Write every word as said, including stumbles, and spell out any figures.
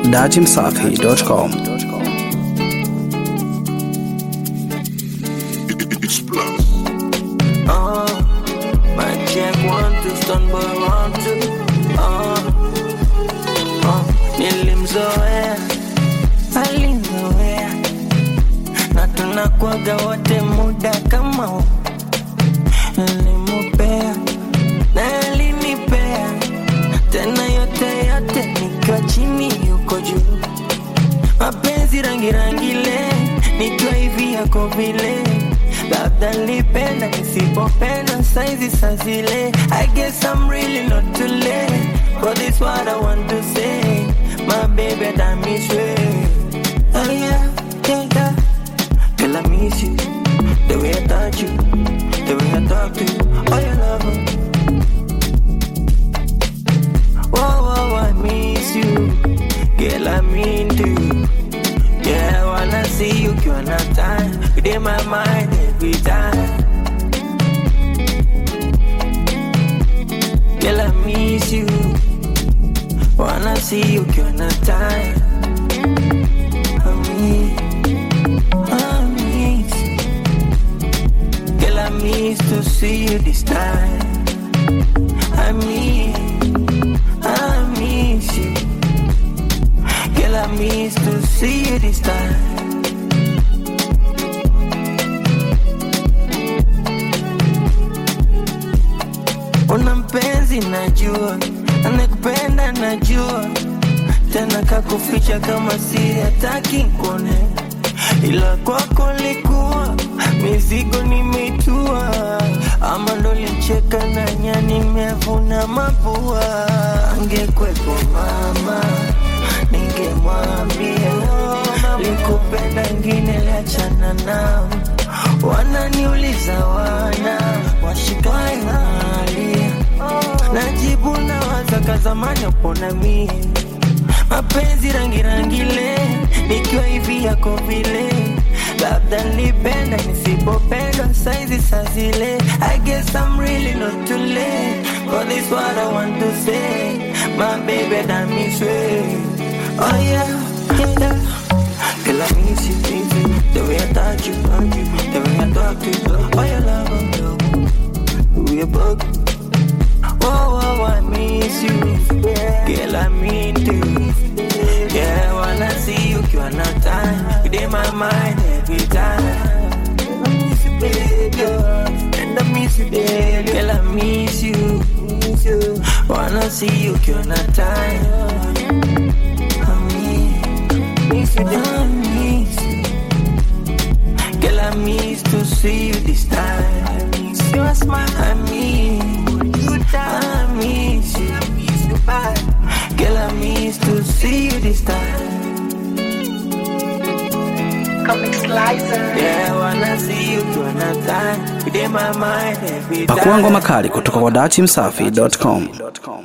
dati msafi dot com. Nilimzoea, alinzoea, na tunakuwaga wote muda kama huu. Nilimupea, na alinipea, tena yote yote nikiwa chini yuko juu. Mapenzi rangi rangi le, nikiwa hivi yako vile. Labda nilipenda nisipopenda saizi sazile. I guess I'm really not too late, but this what I want to say. My baby, that miss you. Oh yeah, yeah, yeah. Girl, I miss you. The way I touch you, the way I talk to you. Oh, you love her. Whoa, whoa, I miss you. Girl, I'm into you. Yeah, I wanna see you, you're not time. Within my mind every time. Girl, I miss you. Wanna see you, you're not time. I miss, I miss. Girl, I miss to see you this time. I miss, I miss you. Girl, I miss to see you this time. Una mpenzi najua, anakupenda najua, tena kakuficha kama si hataki kuone. Ila kwako likuwa mizigo nimeitua, ama ndo lincheka na nyani nimevuna mapua. Angekwepo mama ningemwambia, likupenda ngine liachana nao. Wananiuliza wana washikai nalia, najibu na wazaka zamani upona mie. Mapenzi rangi rangi le, nikiwa hivi yako vile. Labda nilipenda nisipopenda saizi sazile. I guess I'm really not too late, but this what I want to say. My baby, that miss you. Oh yeah, yeah. Girl, I miss you, miss you. The way I touch you, touch you. The way I talk to you. Oh, you love her, we a bug. Whoa, whoa, I miss you. Girl, I mean to. Yeah, I wanna see you, you're not time. Within my mind every time. I miss you, baby. And I miss you, baby. Girl, I miss you. Wanna see you, you're not time. I miss you, I miss you. Girl, I miss to see you this time. I miss your smile. I miss you, I miss you. Girl, I miss to see you this time. Comic Slicer. Yeah, I wanna see you to another time. Within my mind every time. Pakua ngoma kali kutoka kwa dati msafi dot com.